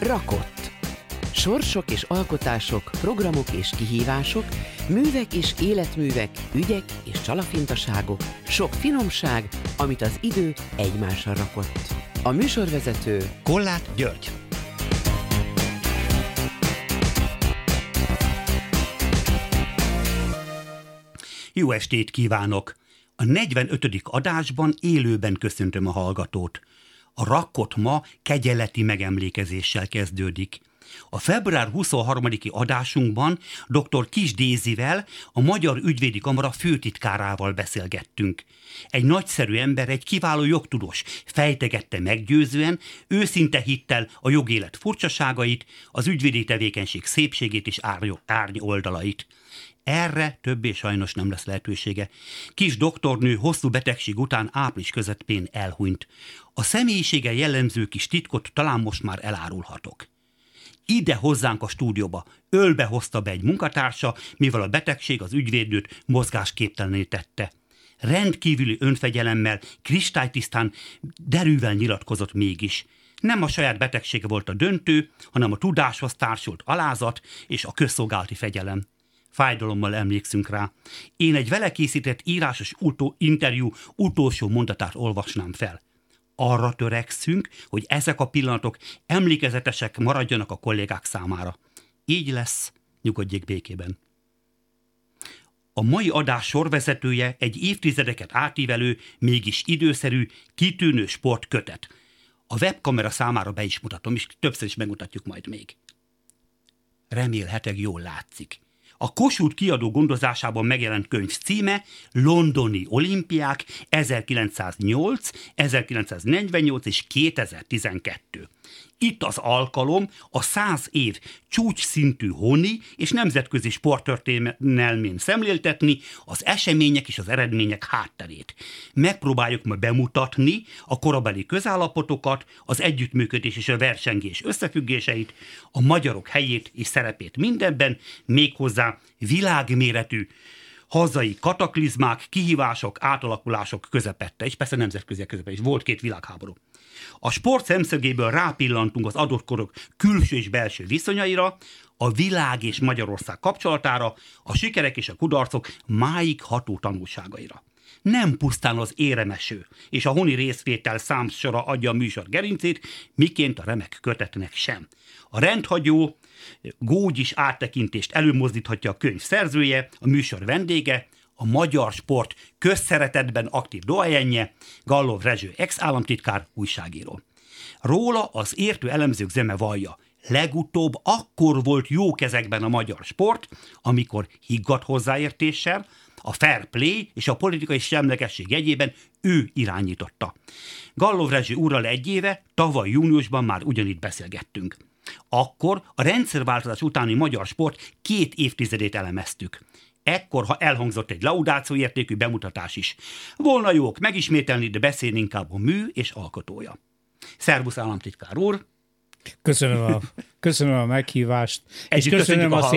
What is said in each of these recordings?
Rakott. Sorsok és alkotások, programok és kihívások, művek és életművek, ügyek és csalafintaságok, sok finomság, amit az idő egymásra rakott. A műsorvezető Kollát György. Jó estét kívánok! A 45. adásban élőben köszöntöm a hallgatót. A Rakott ma kegyeleti megemlékezéssel kezdődik. A február 23. adásunkban dr. Kiss Dézivel, a Magyar Ügyvédi Kamara főtitkárával beszélgettünk. Egy nagyszerű ember, egy kiváló jogtudós fejtegette meggyőzően, őszinte hittel a jogélet furcsaságait, az ügyvédi tevékenység szépségét és árny oldalait. Erre többé sajnos nem lesz lehetősége. Kiss doktornő hosszú betegség után április közepén elhunyt. A személyisége jellemző kis titkot talán most már elárulhatok. Ide hozzánk a stúdióba ölbe hozta be egy munkatársa, mivel a betegség az ügyvédnőt mozgásképtelené tette. Rendkívüli önfegyelemmel, kristálytisztán, derűvel nyilatkozott mégis. Nem a saját betegsége volt a döntő, hanem a tudáshoz társult alázat és a közszolgálati fegyelem. Fájdalommal emlékszünk rá. Én egy vele készített írásos interjú utolsó mondatát olvasnám fel. Arra törekszünk, hogy ezek a pillanatok emlékezetesek maradjanak a kollégák számára. Így lesz, nyugodjék békében. A mai adás sorvezetője egy évtizedeket átívelő, mégis időszerű, kitűnő sportkötet. A webkamera számára be is mutatom, és többször is megmutatjuk majd még. Remélhetőleg jól látszik. A Kossuth kiadó gondozásában megjelent könyv címe Londoni olimpiák 1908, 1948 és 2012. Itt az alkalom a 100 év csúcsszintű honi és nemzetközi sporttörténelmén szemléltetni az események és az eredmények hátterét. Megpróbáljuk ma bemutatni a korabeli közállapotokat, az együttműködés és a versengés összefüggéseit, a magyarok helyét és szerepét mindenben, méghozzá világméretű hazai kataklizmák, kihívások, átalakulások közepette, és persze nemzetközi közepette is. Volt 2 világháború. A sport szemszögéből rápillantunk az adott korok külső és belső viszonyaira, a világ és Magyarország kapcsolatára, a sikerek és a kudarcok máig ható tanulságaira. Nem pusztán az éremeső és a honi részvétel számsora adja a műsor gerincét, miként a remek kötetnek sem. A rendhagyó, gógyis áttekintést előmozdíthatja a könyv szerzője, a műsor vendége, a magyar sport közszeretetben aktív doajenje, Gallov Rezső ex-államtitkár, újságíró. Róla az értő elemzők zöme vallja, legutóbb akkor volt jó kezekben a magyar sport, amikor higgadt hozzáértéssel, a fair play és a politikai semlegesség jegyében ő irányította. Gallov Rezső úrral egy éve, tavaly júniusban már ugyanitt beszélgettünk. Akkor a rendszerváltozás utáni magyar sport 2 évtizedét elemeztük. Ekkor, ha elhangzott egy laudációértékű bemutatás is. Volna jók megismételni, de beszélni inkább a mű és alkotója. Szervusz, államtitkár úr! Köszönöm a meghívást, és köszönöm a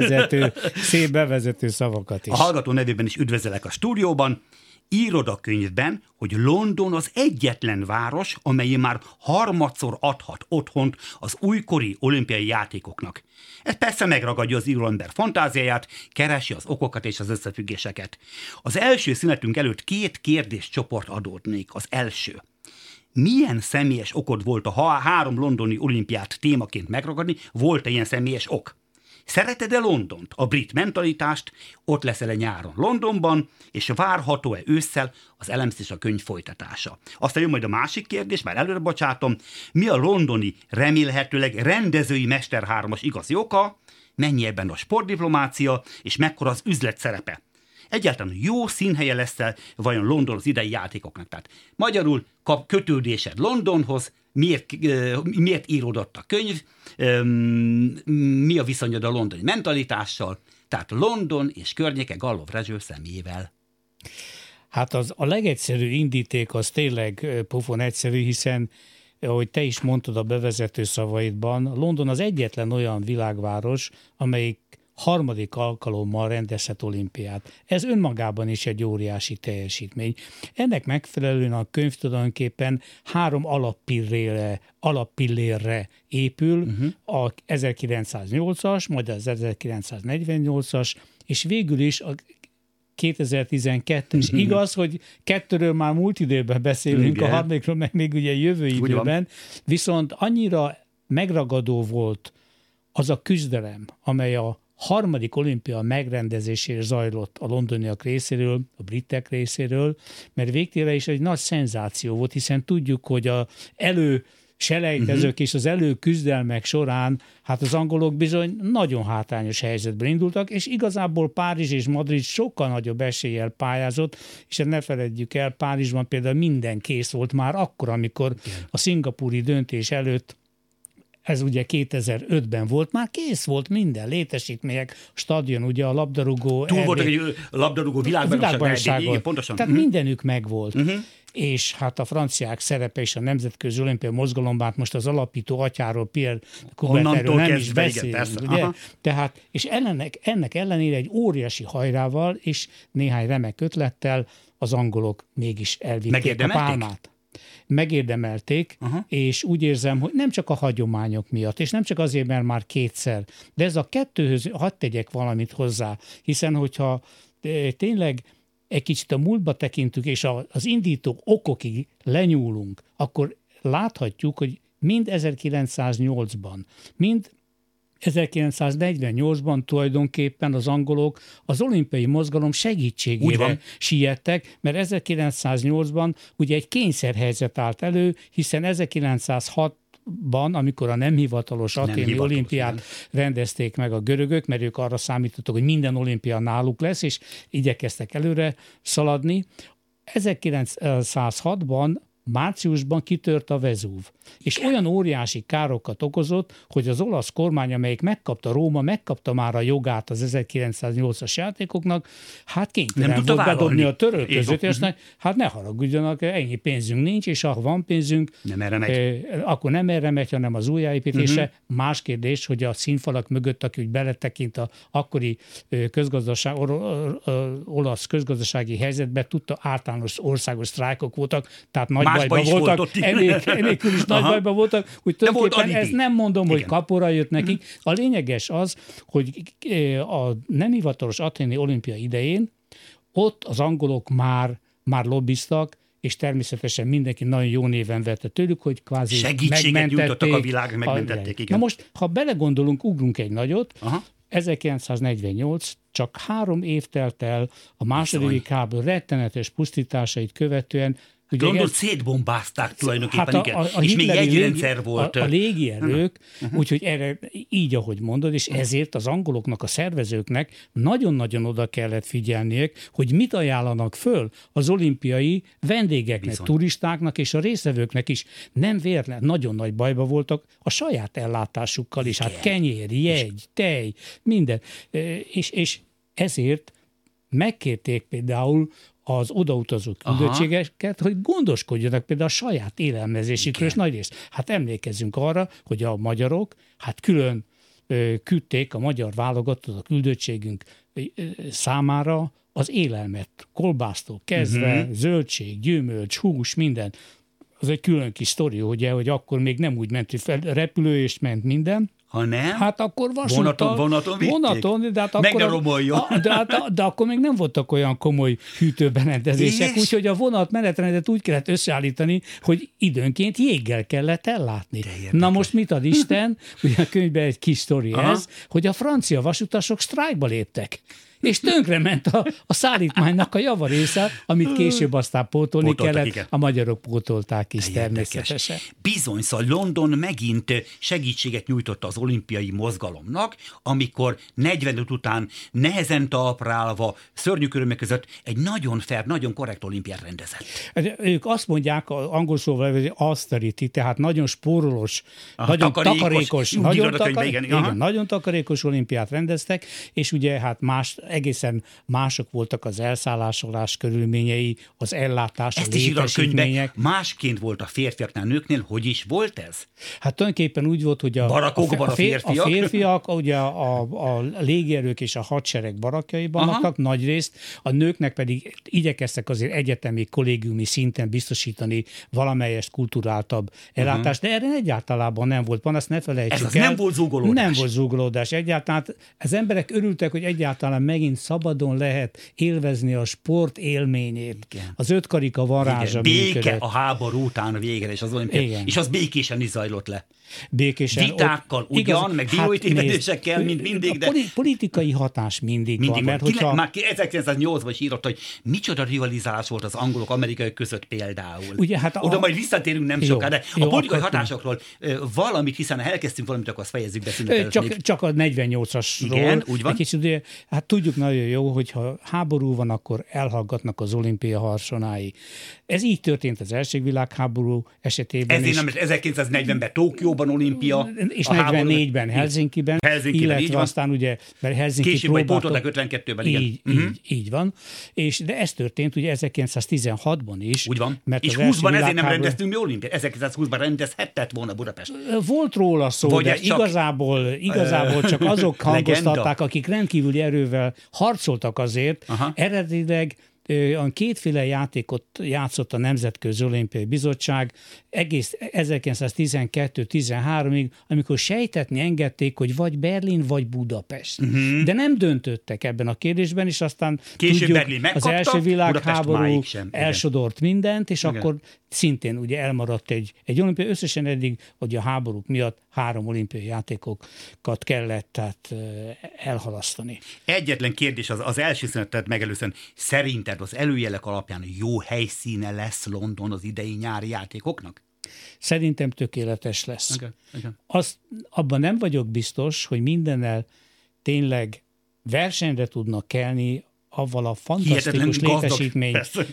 szép bevezető szavakat is. A hallgató nevében is üdvözlök a stúdióban. Írod a könyvben, hogy London az egyetlen város, amely már harmadszor adhat otthont az újkori olimpiai játékoknak. Ez persze megragadja az íróember fantáziáját, keresi az okokat és az összefüggéseket. Az első szünetünk előtt 2 kérdéscsoport adódnék. Az első. Milyen személyes okod volt a 3 londoni olimpiát témaként megragadni? Volt-e ilyen személyes ok? Szereted-e Londont, a brit mentalitást, ott leszel-e nyáron Londonban, és várható-e ősszel az elemzés a könyv folytatása? Aztán jön majd a másik kérdés, már előre bocsátom, mi a londoni, remélhetőleg rendezői Mester 3-as igazi oka, mennyi ebben a sportdiplomácia, és mekkora az üzlet szerepe? Egyáltalán jó színhelye lesz-e vajon London az idei játékoknak? Tehát magyarul kap kötődésed Londonhoz, miért íródott a könyv, mi a viszonyod a londoni mentalitással, tehát London és környéke Gallov Rezső személyével. Hát a legegyszerűbb indíték az tényleg pofon egyszerű, hiszen, ahogy te is mondtad a bevezető szavaidban, London az egyetlen olyan világváros, amelyik harmadik alkalommal rendezhet olimpiát. Ez önmagában is egy óriási teljesítmény. Ennek megfelelően a könyv tulajdonképpen 3 alappillérre épül, a 1908-as, majd az 1948-as, és végül is a 2012-es. Igaz, hogy 2-ről már múlt időben beszélünk, igen. A harmadikról meg még ugye jövő időben, viszont annyira megragadó volt az a küzdelem, amely a harmadik olimpia megrendezésére zajlott a londoniak részéről, a britek részéről, mert végtére is egy nagy szenzáció volt, hiszen tudjuk, hogy az selejtezők és az előküzdelmek során hát az angolok bizony nagyon hátrányos helyzetben indultak, és igazából Párizs és Madrid sokkal nagyobb eséllyel pályázott, és ne feledjük el, Párizsban például minden kész volt már akkor, amikor a szingapúri döntés előtt, ez ugye 2005-ben volt, már kész volt minden, létesítmények, stadion, ugye a labdarúgó... Túl volt egy labdarúgó világbajnokság, pontosan. Tehát mindenük megvolt. És hát a franciák szerepe és a nemzetközi olimpiai mozgalomban, most az alapító atyáról, Pierre Coubertinről nem is beszélünk. Tehát, és ennek ellenére egy óriási hajrával és néhány remek ötlettel az angolok mégis elvitték a pálmát. Megérdemelték, és úgy érzem, hogy nem csak a hagyományok miatt, és nem csak azért, mert már kétszer, de ez a kettőhöz hadd tegyek valamit hozzá, hiszen hogyha tényleg egy kicsit a múltba tekintünk, és az indító okokig lenyúlunk, akkor láthatjuk, hogy mind 1908-ban, mind 1948-ban tulajdonképpen az angolok az olimpiai mozgalom segítségére siettek, mert 1908-ban ugye egy kényszerhelyzet állt elő, hiszen 1906-ban, amikor a nem hivatalos aténi olimpiát rendezték meg a görögök, mert ők arra számítottak, hogy minden olimpia náluk lesz, és igyekeztek előre szaladni. 1906-ban márciusban kitört a Vezúv, és olyan óriási károkat okozott, hogy az olasz kormány, amelyik Róma megkapta már a jogát az 1908-as játékoknak, hát kénytelen volt bedobni a törölközőt, és hát ne haragudjanak, ennyi pénzünk nincs, és ha van pénzünk, akkor nem erre megy, hanem az újjáépítésre. Más kérdés, hogy a színfalak mögött, aki úgy beletekint a akkori olasz közgazdasági helyzetbe, tudta, általános országos sztrájkok voltak, tehát nagy bajban voltak, enélkül is nagy bajban voltak, úgy tulajdonképpen ezt nem mondom, hogy kapora jött nekik. A lényeges az, hogy a nem hivatalos aténi olimpia idején ott az angolok már lobbiztak, és természetesen mindenki nagyon jó néven vette tőlük, hogy kvázi segítséget nyújtottak a világ, megmentették. Igen. Na most, ha belegondolunk, ugrunk egy nagyot, 1948, csak 3 év telt el a második világháború rettenetes pusztításait követően. Londont szétbombázták tulajdonképpen, és még jegyrendszer volt. A légierők, úgyhogy erre így, ahogy mondod, és ezért az angoloknak, a szervezőknek nagyon-nagyon oda kellett figyelniük, hogy mit ajánlanak föl az olimpiai vendégeknek, turistáknak és a résztvevőknek is. Nem véletlen, nagyon nagy bajba voltak a saját ellátásukkal is, hát kenyér, jegy, tej, minden. És ezért megkérték például az odautazó küldöttségeket, hogy gondoskodjanak például a saját élelmezésükről, és nagyrészt. Hát emlékezzünk arra, hogy a magyarok hát külön küldték a magyar válogatott a küldöttségünk számára az élelmet, kolbásztól kezdve, zöldség, gyümölcs, hús, minden. Az egy külön kis sztori, ugye, hogy akkor még nem úgy ment, hogy repülő és ment minden. Ha nem? Hát akkor vonaton vitték. De hát akkor, de akkor még nem voltak olyan komoly hűtőberendezések, úgyhogy a vonat menetrendet úgy kellett összeállítani, hogy időnként jéggel kellett ellátni. Na most mit ad Isten? Ugye a könyvben egy kis sztori ez, hogy a francia vasutasok sztrájkba léptek. És tönkrement a szállítmánynak a javarésze, amit később aztán pótolni kellett. Igen. A magyarok pótolták is természetesen. Bizony, szóval London megint segítséget nyújtott az olimpiai mozgalomnak, amikor 45 után nehezen talpra állva, szörnyű körülmények között egy nagyon fair, nagyon korrekt olimpiát rendezett. Ők azt mondják, angol szóval, hogy austerity, tehát nagyon spórolós, nagyon takarékos, nagyon takarékos olimpiát rendeztek, és ugye hát más egészen mások voltak az elszállásolás körülményei, az ellátás, ezt a is írja a könyvben, létesítmények. másként volt a férfiaknál, nőknél, hogy is volt ez? Hát tulajdonképpen úgy volt, hogy Barakokban a férfiak ugye a légierők és a hadsereg barakjaiban laktak nagyrészt, a nőknek pedig igyekeztek azért egyetemi, kollégiumi szinten biztosítani valamelyest kulturáltabb ellátást, de erre egyáltalán nem volt panasz, ne felejtsük el. Nem volt zúgolódás. Nem volt zúgolódás egyáltalán. Az emberek örültek, hogy egyáltalán megint szabadon lehet élvezni a sport élményét. Igen. Az ötkarika varázsa működött. Béke a háború után végre, és az olimpiai, és az békésen is zajlott le. Békésen. Vitákkal ott, ugyan, meg dióítévedésekkel, mint mindig. De... Politikai hatás mindig van. Mert hogyha... Már 1908-ban is írott, hogy micsoda rivalizálás volt az angolok amerikai között például. Ugye, hát oda majd visszatérünk nem soká, de a politikai hatásokról valamit, hiszen ha elkezdtünk valamit, akkor azt fejezzük be. Csak a 48-asról. Igen, úgy van. Kicsit, ugye, hát tudjuk nagyon jó, hogy ha háború van, akkor elhallgatnak az olimpia harsonái. Ez így történt az első világháború esetében. Ezért nem 1940-ben Tokióban olimpia. És 44-ben Helsinkiben, illetve aztán ugye, mert Helsinki később majd pótolták 52-ben, igen. Így van. De ez történt ugye 1916-ban is. Úgy van. Mert és 20-ban ezért nem rendeztünk mi olimpiát. 1920-ban rendezhetett volna Budapest. Volt róla szó, vagy de igazából csak azok hangoztatták, akik rendkívüli erővel harcoltak azért. Eredetileg kétféle játékot játszott a Nemzetközi Olimpiai Bizottság egész 1912-13-ig, amikor sejtetni engedték, hogy Berlin, vagy Budapest. De nem döntöttek ebben a kérdésben, és aztán később tudjuk, az első világháború elsodort mindent, és akkor szintén ugye elmaradt egy olimpia. Összesen eddig, hogy a háborúk miatt 3 olimpiai játékokat kellett tehát elhalasztani. Egyetlen kérdés az első szünetet megelőzően, szerinted az előjelek alapján jó helyszíne lesz London az idei nyári játékoknak? Szerintem tökéletes lesz. Abban nem vagyok biztos, hogy mindennel tényleg versenyre tudnak kelni avval a fantasztikus létesítmény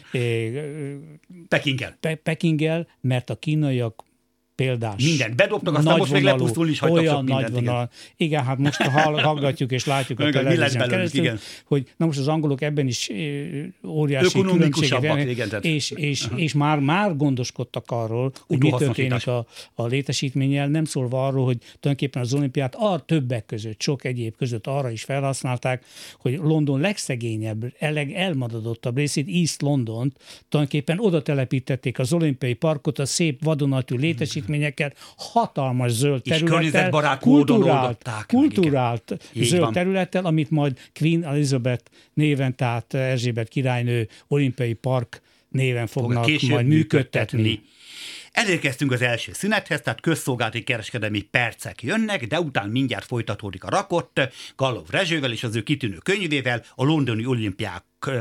Pekinggel, mert a kínaiak példás. Mindent bedobtak, aztán most még lepúsztulni is hagytak sok mindent. Igen, hát most hallgatjuk és látjuk a televízión keresztül, hogy na most az angolok ebben is óriási különbséget, és már gondoskodtak arról, hogy mi történik a létesítménnyel, nem szólva arról, hogy tulajdonképpen az olimpiát többek között, sok egyéb között arra is felhasználták, hogy London legszegényebb, elmaradottabb részét, East Londont tulajdonképpen oda telepítették az olimpiai parkot, a szép vadonatúj létesítmény, hatalmas zöld területtel, kulturált zöld területtel, amit majd Queen Elizabeth néven, tehát Erzsébet királynő olimpiai park néven fognak majd működtetni. Elérkeztünk az első szünethez, tehát közszolgálati kereskedelmi percek jönnek, de után mindjárt folytatódik a rakott Gallov Rezsővel és az ő kitűnő könyvével, a londoni olimpiák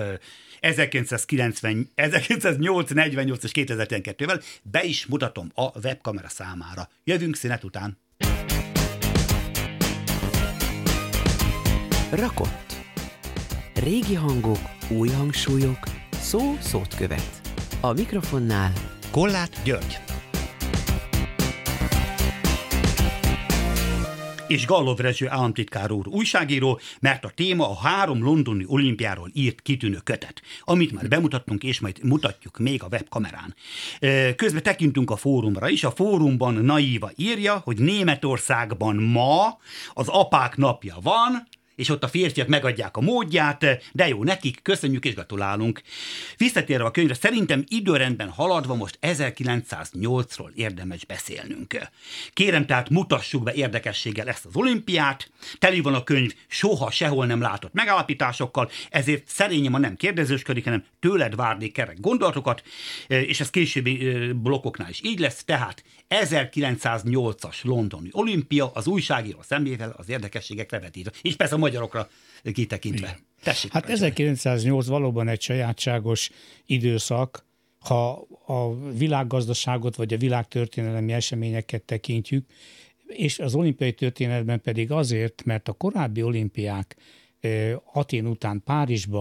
1908, 48 és 2012-vel. Be is mutatom a webkamera számára. Jövünk szünet után. Rakott. Régi hangok, új hangsúlyok, szó szót követ. A mikrofonnál Kollát György. És Gallov Rezső államtitkár úr újságíró, mert a téma a 3 londoni olimpiáról írt kitűnő kötet, amit már bemutattunk, és majd mutatjuk még a webkamerán. Közben tekintünk a fórumra is. A fórumban Naíva írja, hogy Németországban ma az apák napja van, és ott a férfiak megadják a módját, de jó nekik, köszönjük és gratulálunk. Visszatérve a könyvre, szerintem időrendben haladva most 1908-ról érdemes beszélnünk. Kérem, tehát mutassuk be érdekességgel ezt az olimpiát, teli van a könyv soha sehol nem látott megállapításokkal, ezért szerényen nem kérdezősködik, hanem tőled várnék kerek gondolatokat, és ez későbbi blokkoknál is így lesz, tehát 1908-as londoni olimpia az újságíró szemével az érdekességekre vetítve, és persze a magyarokra kitekintve. Tessék, hát 1908 valóban egy sajátságos időszak, ha a világgazdaságot vagy a világtörténelemi eseményeket tekintjük, és az olimpiai történetben pedig azért, mert a korábbi olimpiák Atén után Párizsban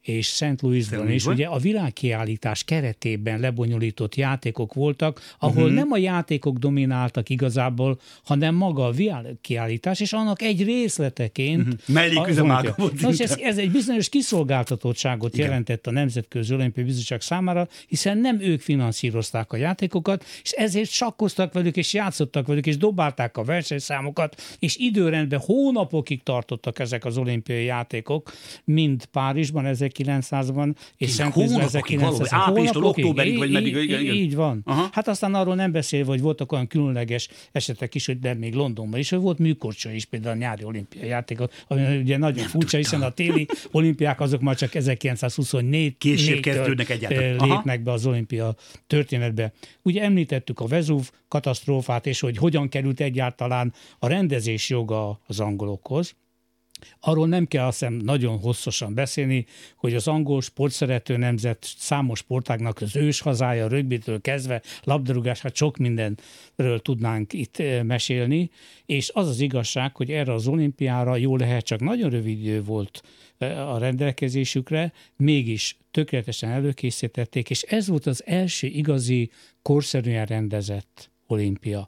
és St. Louisban is, ugye a világkiállítás keretében lebonyolított játékok voltak, ahol nem a játékok domináltak igazából, hanem maga a világkiállítás, és annak egy részleteként... Melléküzemák volt. Nos, ez egy bizonyos kiszolgáltatottságot jelentett a Nemzetközi Olimpiai Bizottság számára, hiszen nem ők finanszírozták a játékokat, és ezért sakkoztak velük, és játszottak velük, és dobálták a versenyszámokat, és időrendben hónapokig tartottak ezek az olimpiai játékok, mind Párizsban 1900-ban, és Szent Louisban 1900-ban. Áprilistól októberig, vagy meddig? Így van. Aha. Hát aztán arról nem beszélve, hogy voltak olyan különleges esetek is, hogy de még Londonban is, hogy volt műkorcsolya is, például a nyári olimpiai játékok, ami ugye nagyon furcsa, hiszen a téli olimpiák azok már csak 1924 később kezdődnek egyáltalán. Lépnek be az olimpia történetbe. Ugye említettük a Vezúv katasztrófát, és hogy hogyan került egyáltalán a rendezés joga az angolokhoz. Arról nem kell azt hiszem nagyon hosszasan beszélni, hogy az angol sportszerető nemzet számos sportágnak az őshazája, rögbitől kezdve, labdarúgás, hát sok mindenről tudnánk itt mesélni, és az az igazság, hogy erre az olimpiára jó lehet, csak nagyon rövid idő volt a rendelkezésükre, mégis tökéletesen előkészítették, és ez volt az első igazi, korszerűen rendezett olimpia.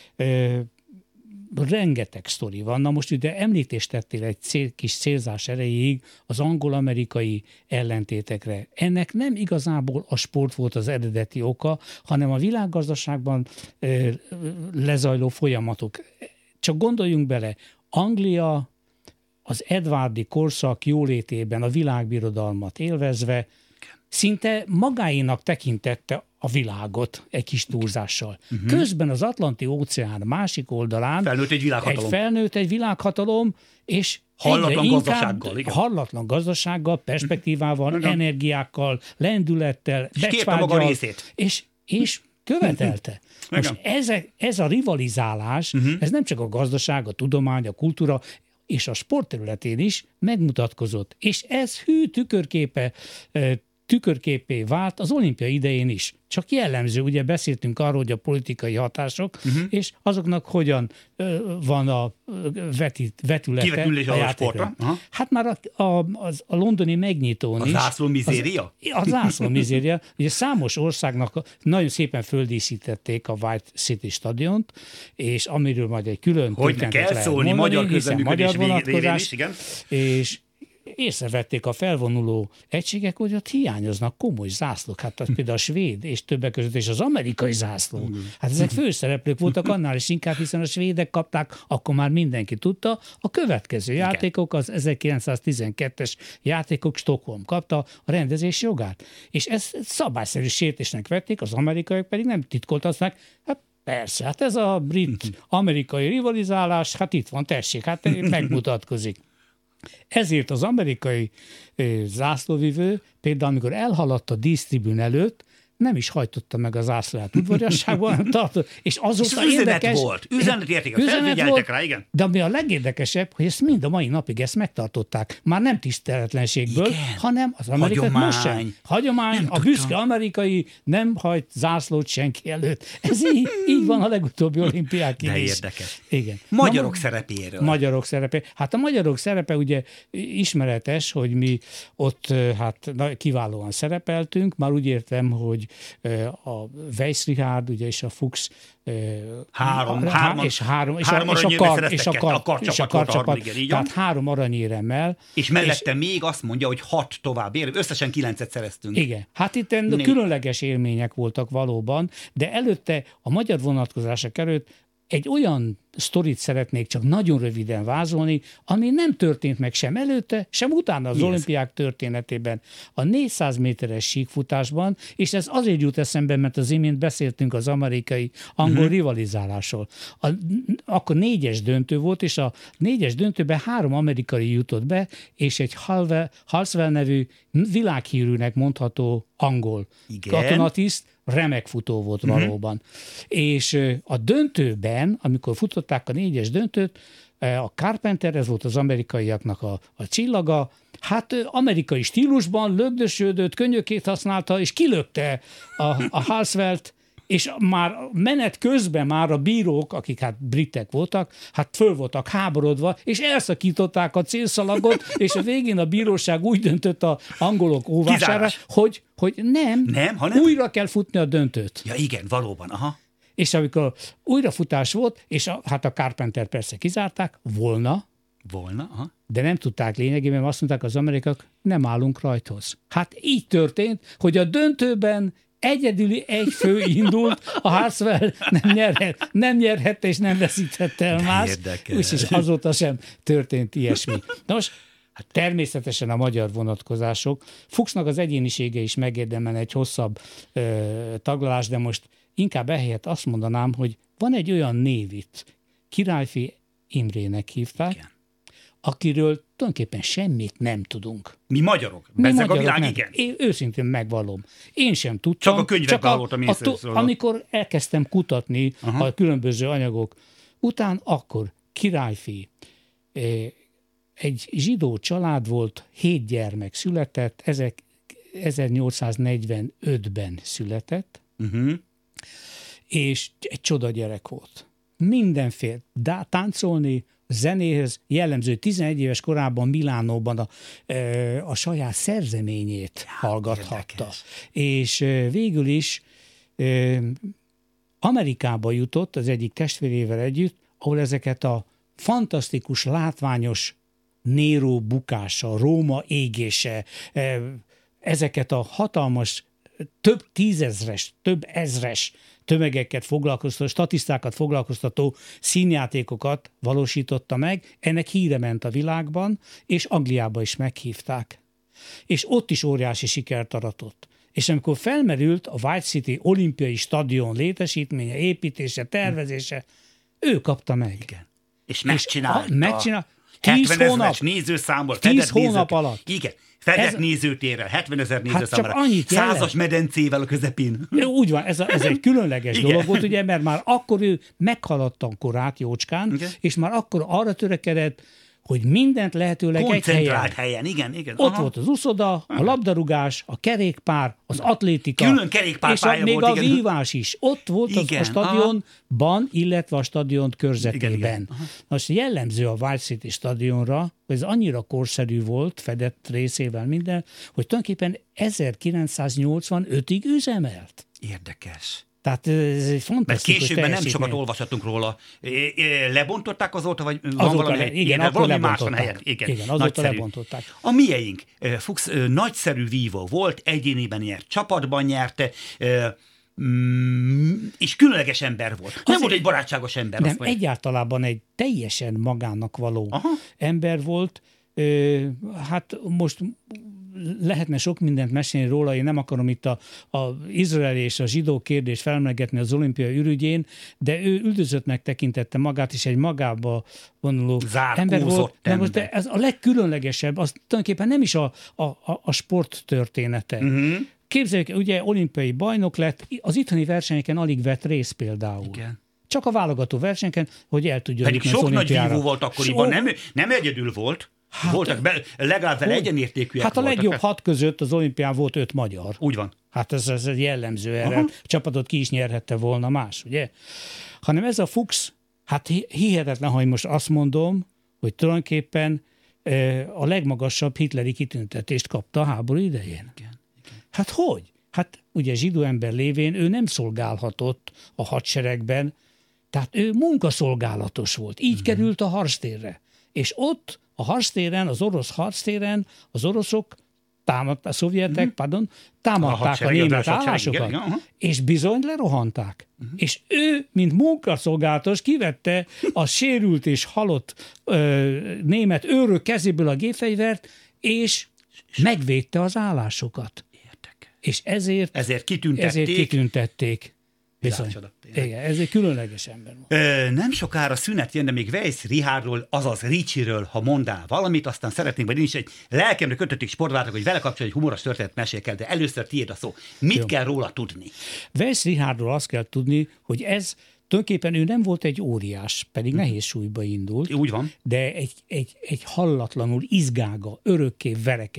Rengeteg sztori van. Na most ugye említést tettél egy kis célzás erejéig az angol-amerikai ellentétekre. Ennek nem igazából a sport volt az eredeti oka, hanem a világgazdaságban lezajló folyamatok. Csak gondoljunk bele, Anglia az edvardi korszak jólétében a világbirodalmat élvezve szinte magáénak tekintette a világot egy kis túlzással. Közben az Atlanti-óceán másik oldalán felnőtt egy világhatalom, és hallatlan gazdasággal, perspektívával, energiákkal, lendülettel, becsvággyal, és követelte. Most ez a rivalizálás, ez nem csak a gazdaság, a tudomány, a kultúra, és a sportterületén is megmutatkozott. És ez hű tükörképé vált az olimpia idején is. Csak jellemző, ugye beszéltünk arról, hogy a politikai hatások, és azoknak hogyan van a vetülete a játékra. Hát már a londoni megnyitón is. A zászló mizéria? A zászló mizéria. Ugye számos országnak nagyon szépen földíszítették a White City stadiont, és amiről majd egy külön történetet lehet mondani, magyar vonatkozás, és észrevették a felvonuló egységek, hogy ott hiányoznak komoly zászlók. Hát az például a svéd, és többek között és az amerikai zászló. Hát ezek főszereplők voltak annál is inkább, hiszen a svédek kapták, akkor már mindenki tudta. A következő játékok, az 1912-es játékok, Stockholm kapta a rendezés jogát. És ezt szabályszerű sértésnek vették, az amerikaiak pedig nem titkoltatták. Hát persze, hát ez a brit-amerikai rivalizálás, hát itt van, tessék, hát megmutatkozik. Ezért az amerikai zászlóvivő például, amikor elhaladt a dísztribűn előtt, nem is hajtotta meg a zászlóját udvariasságban, és azóta érdekes... Üzenet érték, felfigyeltek rá, igen. De ami a legérdekesebb, hogy ezt mind a mai napig ezt megtartották. Már nem tiszteletlenségből, igen, hanem az amerikai most sem. Hagyomány, a büszke amerikai nem hajt zászlót senki előtt. Ez így van a legutóbbi olimpiákig is. De érdekes. Igen. Magyarok szerepéről. Magyarok szerepe. Hát a magyarok szerepe ugye ismeretes, hogy mi ott hát kiválóan szerepeltünk, már úgy értem, hogy a Weiss Richard, ugye, és a Fuchs három karcsapat, tehát 3 aranyéremmel. És mellette még azt mondja, hogy 6 tovább ér, összesen 9-et szereztünk. Igen, hát itt különleges élmények voltak valóban, de előtte a magyar vonatkozásra került, egy olyan sztorit szeretnék csak nagyon röviden vázolni, ami nem történt meg sem előtte, sem utána az olimpiák történetében. A 400 méteres síkfutásban, és ez azért jut eszembe, mert az imént beszéltünk az amerikai-angol rivalizálásról. Akkor 4-es döntő volt, és a 4-es döntőben 3 amerikai jutott be, és egy Halswell nevű világhírűnek mondható angol katonatiszt, remek futó volt valóban. És a döntőben, amikor futották a 4-es döntőt, a Carpenter, ez volt az amerikaiaknak a csillaga, hát amerikai stílusban lögdösödött, könnyökét használta, és kilökte a Halswellt, és már menet közben már a bírók, akik hát britek voltak, hát föl voltak háborodva, és elszakították a célszalagot, és a végén a bíróság úgy döntött a angolok óvására, hogy nem, hanem újra kell futni a döntőt. Ja igen, valóban, aha. És amikor újrafutás volt, és hát a Carpenter persze kizárták, volna, aha. De nem tudták lényegében, azt mondták az amerikaiak, nem állunk rajthoz. Hát így történt, hogy a döntőben egyedüli egy fő indult, a Hartswell nem nyerhette és nem veszíthette el más, úgyhogy azóta sem történt ilyesmi. Na most természetesen a magyar vonatkozások. Fuchsnak az egyénisége is megérdemelne egy hosszabb taglalást, de most inkább ehelyett azt mondanám, hogy van egy olyan név itt, Királyfi Imrének hívták, igen, akiről tulajdonképpen semmit nem tudunk. Mi magyarok? Bezzeg a világ, igen. Én őszintén megvallom. Én sem tudtam. Csak a könyvekben hallottam észre. Amikor elkezdtem kutatni a különböző anyagok után, akkor Királyfi egy zsidó család volt, 7 gyermek született, ezek 1845-ben született, és egy csoda gyerek volt. Mindenféle táncolni, zenéhez jellemző 11 éves korában Milánóban a saját szerzeményét hallgathatta. Érdekes. És végül is Amerikába jutott az egyik testvérével együtt, ahol ezeket a fantasztikus, látványos Néró bukása, Róma égése, ezeket a hatalmas, több tízezres, több ezres tömegeket foglalkoztató, statisztákat foglalkoztató színjátékokat valósította meg, ennek híre ment a világban, és Angliába is meghívták. És ott is óriási sikert aratott. És amikor felmerült a White City olimpiai stadion létesítménye, építése, tervezése, ő kapta meg. Igen. És megcsinálta. 10 hónap. Nézőszámból, 10 hónap alatt. Igen. Fedett nézőtérrel, 70 000 nézőszámra, hát 100-as medencével a közepén. Úgy van, ez egy különleges dolog volt, ugye, mert már akkor ő meghaladta a korát jócskán, igen, és már akkor arra törekedett, hogy mindent lehetőleg egy helyen. Igen. Ott volt az uszoda, a labdarúgás, a kerékpár, az atlétika. Külön kerékpárpálya és volt, még a vívás is. Ott volt a stadionban, illetve a stadion körzetében. Igen. Most jellemző a White City stadionra, hogy ez annyira korszerű volt, fedett részével minden, hogy tulajdonképpen 1985-ig üzemelt. Érdekes. Tehát ez egy fantasztikus. Mert későbben nem sokat olvashatunk róla. Lebontották azóta, vagy van azóta valami igen, akkor valami más van helyen? Igen, azóta nagyszerű. Lebontották. A mieink. Fuchs nagyszerű vívó volt, egyéniben nyert, csapatban nyerte, és különleges ember volt. Nem volt egy barátságos ember. Nem, egyáltalán egy teljesen magának való ember volt. Hát most lehetne sok mindent mesélni róla, én nem akarom itt a izrael és a zsidó kérdést felmegetni az olimpia ürügyén, de ő üldözöttnek tekintette magát, és egy magába vonuló ember volt. De ez a legkülönlegesebb, az tulajdonképpen nem is a sport története. Képzeljük, ugye olimpiai bajnok lett, az itthoni versenyeken alig vett részt például. Igen. Csak a válogató versenyeken, hogy el tudja jutni az olimpiára. Pedig sok nagy vívó volt akkoriban, nem egyedül volt. Hát, voltak legalább vele egyenértékűek hát a voltak. legjobb 6 között az olimpián volt 5 magyar. Úgy van. Hát ez jellemző erre. A csapatot ki is nyerhette volna más, ugye? Hanem ez a Fuchs, hát hihetetlen, ha én most azt mondom, hogy tulajdonképpen a legmagasabb hitleri kitüntetést kapta a háború idején. Igen. Hát hogy? Hát ugye zsidó ember lévén ő nem szolgálhatott a hadseregben, tehát ő munkaszolgálatos volt. Így került a harctérre. És ott a harctéren, az orosz harctéren az oroszok támadták, a szovjetek, támadták a német állásokat, és bizony lerohanták. És ő, mint munkaszolgálatos, kivette a sérült és halott német őrök kezéből a gépfegyvert, és megvédte az állásokat. És ezért kitüntették. Igen, ez egy különleges ember. Nem sokára szünet jön, de még Weiss Richardról, azaz Ricsiről, ha mondál valamit, aztán szeretnénk, vagy én is egy lelkemre kötötték sportváltak, hogy vele kapcsolatban egy humoros történet mesélj el, de először tiéd a szó. Mit kell róla tudni? Weiss Richardról azt kell tudni, hogy ez tulajdonképpen ő nem volt egy óriás, pedig nehéz súlyba indult. Úgy van. De egy hallatlanul izgága, örökké verekedős,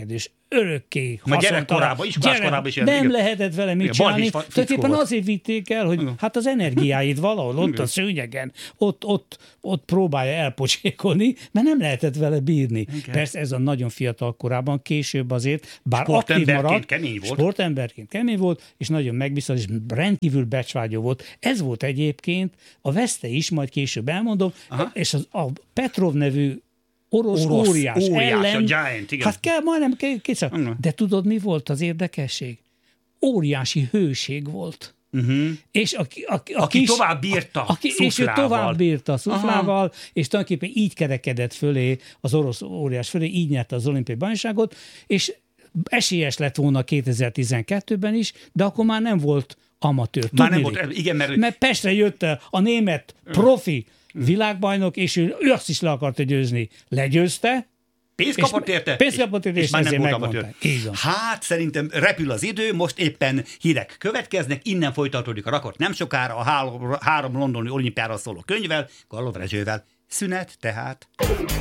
örökké Ma gyerekkorában, iskoláskorában is. Nem lehetett vele mit csinálni. Tehát éppen azért vitték el, hogy hát az energiáit valahol ott a szőnyegen, ott próbálja elpocsékolni, mert nem lehetett vele bírni. Igen. Persze ez a nagyon fiatal korában, később azért, bár aktív maradt, sportemberként kemény volt, és nagyon megbízható, és rendkívül becsvágyó volt. Ez volt egyébként a veszte is, majd később elmondom, és a Petrov nevű orosz óriás ellen, a giant, igen. Hát kell majdnem kétszer. De tudod, mi volt az érdekesség? Óriási hőség volt. És aki tovább bírta és ő tovább bírta szuflával, és tulajdonképpen így kerekedett fölé, az orosz óriás fölé, így nyerte az olimpiai bajnokságot, és esélyes lett volna 2012-ben is, de akkor már nem volt amatőr. Már nem volt, igen, mert Pestre jött a német profi világbajnok, és ő azt is le akarta győzni. Legyőzte. Pénzt kapott érte, és már nem volt amatőr. Hát szerintem repül az idő, most éppen hírek következnek, innen folytatódik a rakort nem sokára a 3 londoni olimpiára szóló könyvvel, Galló Rezsővel. Szünet tehát.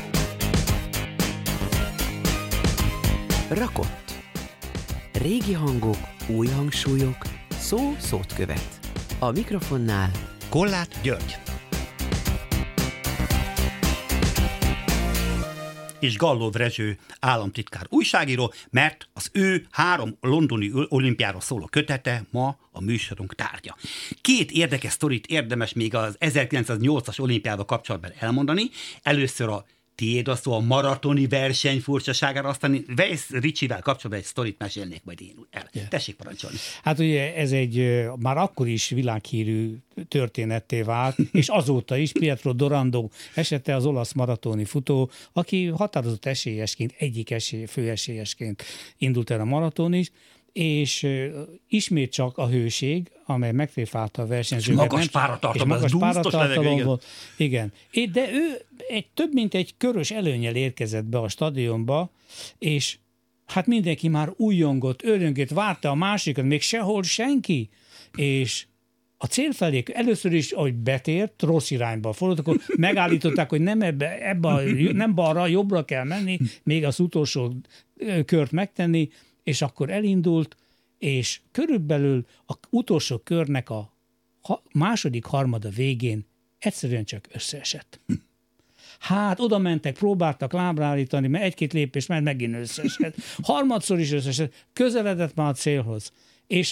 Rakott. Régi hangok, új hangsúlyok, szó szót követ. A mikrofonnál Kollát György. És Galló Rezső államtitkár újságíró, mert az ő 3 londoni olimpiáról szóló kötete ma a műsorunk tárgya. 2 érdekes sztorit érdemes még az 1908-as olimpiával kapcsolatban elmondani. Először a tiéd a szó, a maratoni verseny furcsaságára, aztán Weiss Ricsivel kapcsolatban egy sztorit mesélnék majd én el. Yeah. Tessék parancsolni. Hát ugye ez egy már akkor is világhírű történetté vált, és azóta is Pietro Dorando esete, az olasz maratoni futó, aki határozott esélyesként, főesélyesként indult el a maraton is, és ismét csak a hőség, amely megtréfálta a versenyzőket. És magas páratartalom volt. Igen. De ő több mint egy körös előnnyel érkezett be a stadionba, és hát mindenki már újjongott, öröngött, várta a másikat, még sehol senki, és a cél felé először is, ahogy betért, rossz irányba fordult, akkor megállították, hogy nem balra, jobbra kell menni, még az utolsó kört megtenni, és akkor elindult, és körülbelül az utolsó körnek a második harmada végén egyszerűen csak összeesett. Hát oda mentek, próbáltak lábra állítani, mert 1-2 lépés, mert megint összeesett. Harmadszor is összeesett, közeledett már a célhoz. És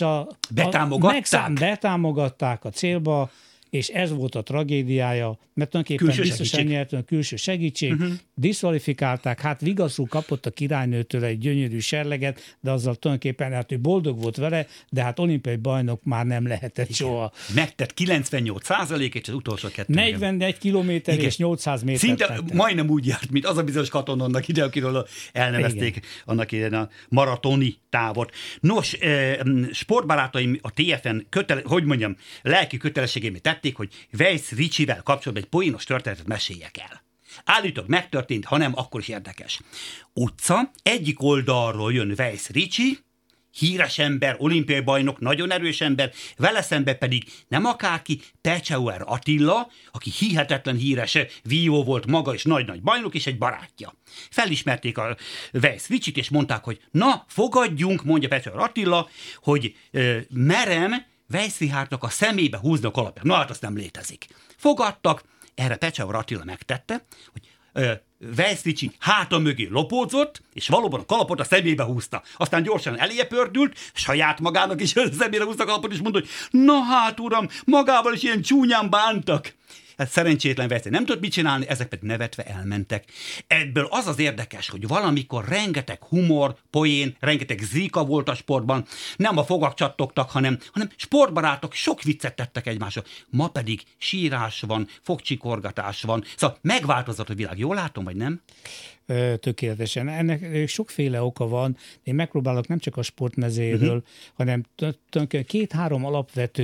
betámogatták a célba, és ez volt a tragédiája, mert tulajdonképpen biztosan nyert a külső segítség, diszkvalifikálták, hát vigaszul kapott a királynőtől egy gyönyörű serleget, de azzal tulajdonképpen hát ő boldog volt vele, de hát olimpiai bajnok már nem lehetett soha. Megtett 98% és az utolsó 2. 41 kilométer és 800 méter. Szinte majdnem úgy járt, mint az a bizonyos katononnak ide, akiről elnevezték annak idején a maratoni távot. Nos, sportbarátaim a TFN lelki kötelességémet tették, hogy Weiss Ricsivel kapcsolatban egy poénos történetet meséljek el. Állítólag megtörtént, ha nem, akkor is érdekes. Utca, egyik oldalról jön Weiss Ricsi, híres ember, olimpiai bajnok, nagyon erős ember, vele szembe pedig nem akárki, Pecauer Attila, aki hihetetlen híres vívó volt maga, és nagy-nagy bajnok, és egy barátja. Felismerték a Weiss Ricsit, és mondták, hogy na, fogadjunk, mondja Pecauer Attila, hogy merem Weiss Richardnak a szemébe húzni a kalapját. Na hát azt nem létezik. Fogadtak, erre Pecauer Attila megtette, hogy Weiss Ricsi háta mögé lopódzott, és valóban a kalapot a szemébe húzta. Aztán gyorsan eléje pördült, saját magának is szemére húzta a kalapot, és mondta, hogy na hát uram, magával is ilyen csúnyán bántak. Hát szerencsétlen Weiss nem tudott mit csinálni, ezek pedig nevetve elmentek. Ebből az az érdekes, hogy valamikor rengeteg humor, poén, rengeteg zrika volt a sportban, nem a fogak csattogtak, hanem sportbarátok sok viccet tettek egymásra. Ma pedig sírás van, fogcsikorgatás van. Szóval megváltozott a világ. Jól látom, vagy nem? Tökéletesen. Ennek sokféle oka van. Én megpróbálok nem csak a sportmezéről, hanem 2-3 alapvető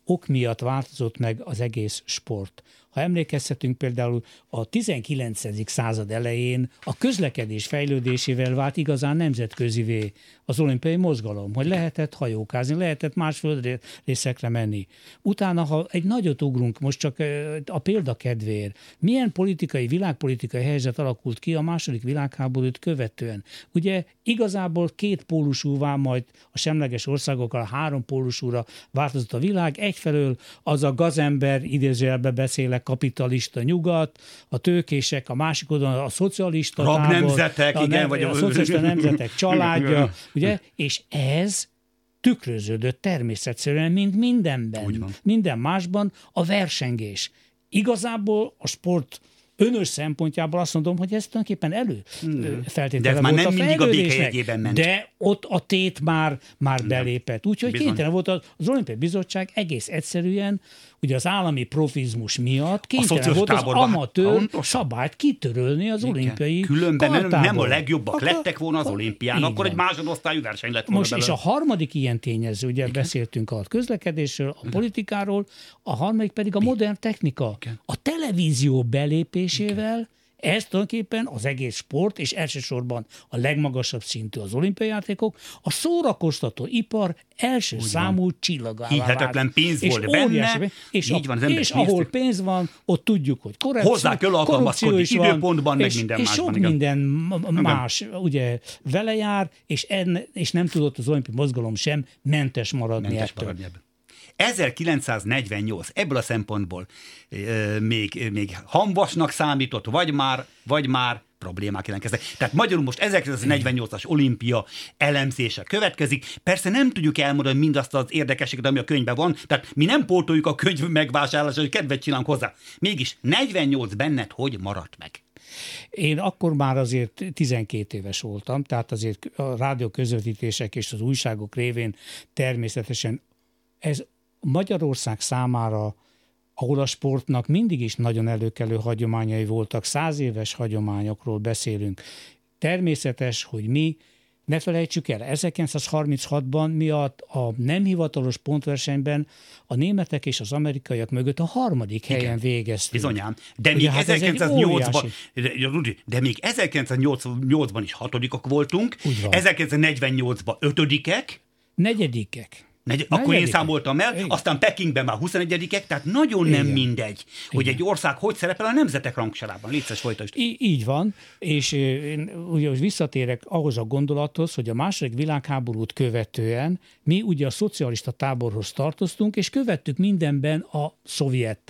ok miatt változott meg az egész sport. Ha emlékezhetünk például a 19. század elején a közlekedés fejlődésével vált igazán nemzetközivé az olimpiai mozgalom, hogy lehetett hajókázni, lehetett más földrészekre menni. Utána, ha egy nagyot ugrunk, most csak a példa kedvéért, milyen világpolitikai helyzet alakult ki a második világháborút követően? Ugye igazából két pólusúvá, majd a semleges országokkal 3 pólusúra változott a világ. Egyfelől az a gazember, idézőjelben beszélek, kapitalista nyugat, a tőkések, a másik oldalon a szocialista rabnemzetek, a szocialista nemzetek családja, ugye? És ez tükröződött természetszerűen, mint mindenben, minden másban a versengés. Igazából a sport önös szempontjából azt mondom, hogy ez tulajdonképpen feltétele volt nem a mindig a békejegyében ment. De ott a tét már belépett. Úgyhogy kénytelen volt az Olimpiai Bizottság egész egyszerűen, ugye az állami profizmus miatt kénytelen volt az amatőr szabályt kitörölni az olimpiai különben nem a legjobbak lettek volna az olimpián, akkor egy másodosztályú verseny lett volna. Most és a harmadik ilyen tényező, ugye beszéltünk a közlekedésről, a politikáról, a harmadik pedig a modern technika. A televízió belépésével ez tulajdonképpen az egész sport, és elsősorban a legmagasabb szintű az olimpiai játékok, a szórakoztató ipar első számú csillagává vált. Hihetetlen pénz volt benne, és ahol pénz van, ott tudjuk, hogy hozzá kell alkalmazkodni időpontban, meg minden és sok minden más ugye vele jár, és nem tudott az olimpiai mozgalom sem mentes maradni ettől. 1948 ebből a szempontból még hamvasnak számított, vagy már problémák jelentkeztek. Tehát magyarul most 1948-as olimpia elemzése következik. Persze nem tudjuk elmondani mindazt az érdekességet, ami a könyvben van, tehát mi nem pótoljuk a könyv megvásárlásra, hogy kedvet csinálunk hozzá. Mégis 48 benned hogy maradt meg? Én akkor már azért 12 éves voltam, tehát azért a rádió közvetítések és az újságok révén természetesen ez Magyarország számára, ahol a sportnak mindig is nagyon előkelő hagyományai voltak, 100 éves hagyományokról beszélünk. Természetes, hogy mi, ne felejtsük el, 1936-ban mi a nem hivatalos pontversenyben a németek és az amerikaiak mögött a 3. helyen végeztünk. Bizonyám, de még 1908-ban, de még 1908-ban is 6-ak voltunk, 1948-ban 5-ek, 4-ek. Akkor én számoltam el, aztán Pekingben már 21-ek, tehát nagyon nem mindegy, hogy egy ország hogy szerepel a nemzetek rangsorában. Létszes folytasd. Így van, és ugye visszatérek ahhoz a gondolathoz, hogy a második világháborút követően mi ugye a szocialista táborhoz tartoztunk, és követtük mindenben a szovjet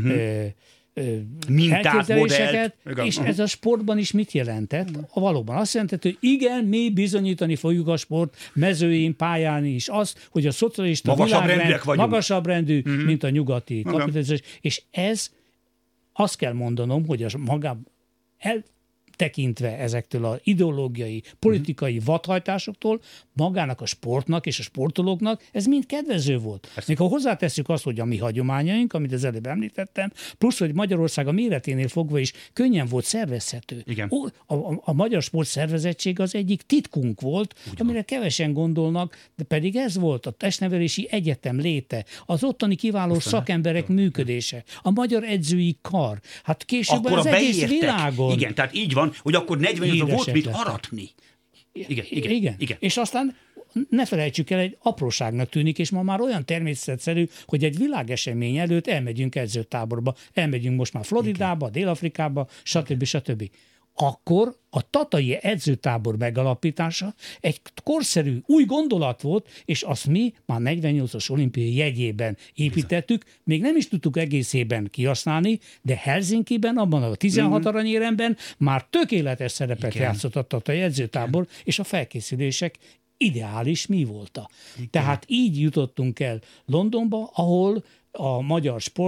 elképzeléseket, és ez a sportban is mit jelentett? Valóban azt jelentett, hogy igen, mi bizonyítani fogjuk a sport mezőjén, pályán is azt, hogy a szocialista magasabb rendű, mint a nyugati kapitalizmus, és ez azt kell mondanom, hogy az magában tekintve ezektől az ideológiai, politikai vadhajtásoktól, magának a sportnak és a sportolóknak ez mind kedvező volt. Még ha hozzátesszük azt, hogy a mi hagyományaink, amit az előbb említettem, plusz, hogy Magyarország a méreténél fogva is könnyen volt szervezhető. A magyar sportszervezettség az egyik titkunk volt, amire kevesen gondolnak, de pedig ez volt a testnevelési egyetem léte, az ottani kiváló szakemberek működése, a magyar edzői kar. Hát később az egész világon. Igen, tehát így van, hogy akkor 48-ban volt mit aratni. Igen. És aztán ne felejtsük el, egy apróságnak tűnik, és ma már olyan természetszerű, hogy egy világesemény előtt elmegyünk edzőtáborba, elmegyünk most már Floridába, Dél-Afrikába, stb. Akkor a tatai edzőtábor megalapítása egy korszerű új gondolat volt, és azt mi már 48-as olimpiai jegyében építettük, még nem is tudtuk egészében kihasználni, de Helsinkiben, abban a 16 aranyéremben már tökéletes szerepet játszott a tatai edzőtábor, és a felkészülések ideális mi volt. Tehát így jutottunk el Londonba, ahol a magyar sport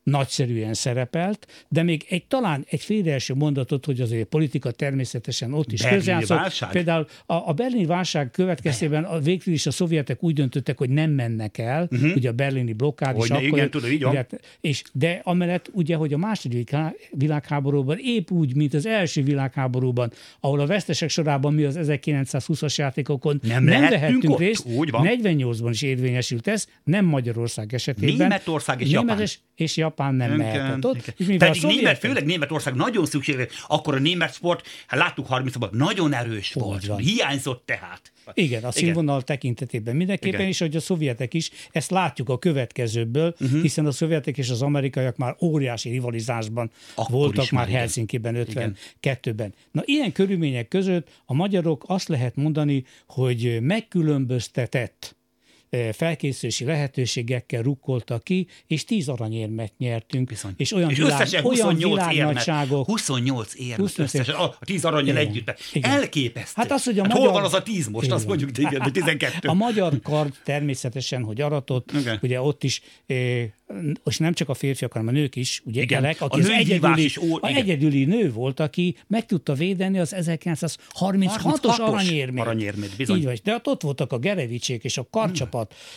nagyszerűen szerepelt, de még talán egy félreeső mondatot, hogy azért politika természetesen ott is közjátszott. Például a berlini válság következtében végül is a szovjetek úgy döntöttek, hogy nem mennek el, ugye a berlini blokkád is akkor. De amellett ugye, hogy a második világháborúban épp úgy, mint az első világháborúban, ahol a vesztesek sorában mi az 1920-as játékokon nem vehettünk részt, 48-ban is érvényesült ez, nem Magyarország esetében. Németország és Japán. És Japán nem mehetett ott. Főleg Németország nagyon szükséges, akkor a német sport, hát láttuk 30-ban, nagyon erős volt. Hiányzott tehát. Igen, a színvonal tekintetében mindenképpen is, hogy a szovjetek is, ezt látjuk a következőből, hiszen a szovjetek és az amerikaiak már óriási rivalizásban akkor voltak már Helsinkiben 52-ben. Na, ilyen körülmények között a magyarok azt lehet mondani, hogy megkülönböztetett felkészülési lehetőségekkel rukkoltak ki, és 10 aranyérmet nyertünk. Bizony. És olyan világnagyságok. 28 érmet összesen, a 10 aranyjal együtt. Elképesztő. Hát az, hogy hol van az a 10 most, azt mondjuk téged, hogy 12. A magyar kard természetesen, hogy aratott, ugye ott is, és nem csak a férfiak, hanem a nők is, ugye Elek, aki az egyedüli nő volt, aki meg tudta védeni az 1936-os aranyérmét. Bizony. Így vagy. De ott voltak a Gerevicsék és a karcsapat,